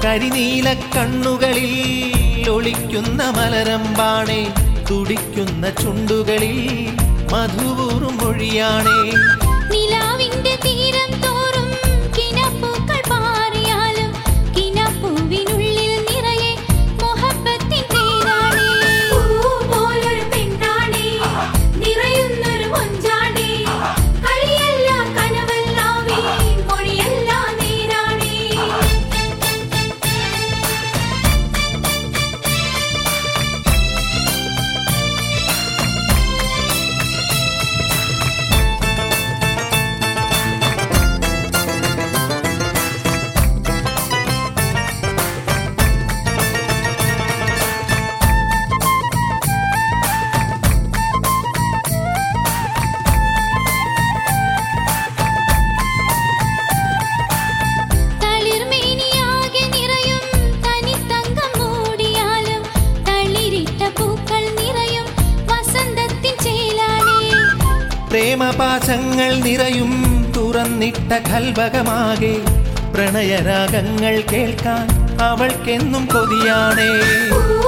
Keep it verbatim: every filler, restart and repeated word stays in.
കരിനീല കണ്ണുകളിൽ ഒളിക്കുന്ന മലരമ്പാണേ, തുടിക്കുന്ന ചുണ്ടുകളിൽ മധുവൂറും മൊഴിയാണേ. നിലാവിന്റെ തീരം തോറും കിനപ്പൂക്കൾ പാറിയാലും കിനപ്പൂവിനുള്ളിൽ നിറയെ മുഹബത്തിൻ തേനാണേ. പൂപോലൊരു പെണ്ണാണേ, നിറയുന്നൊരു മൊഞ്ചാണേ, കളിയല്ല കനവല്ലാവേ, മൊഴിയല്ല നേരാണേ. തളിർമേനിയാകെ നിറയും തനിത്തങ്കം മൂടിയാലും തളിരിട്ട പൂക്കൾ നിറയും വസന്തത്തിൻ ചേലാണേ. പ്രേമപാശങ്ങൾ നിറയും തുറന്നിട്ട കൽവകമാകെ, പ്രണയരാഗങ്ങൾ കേൾക്കാൻ അവൾക്കെന്നും കൊതിയാണേ.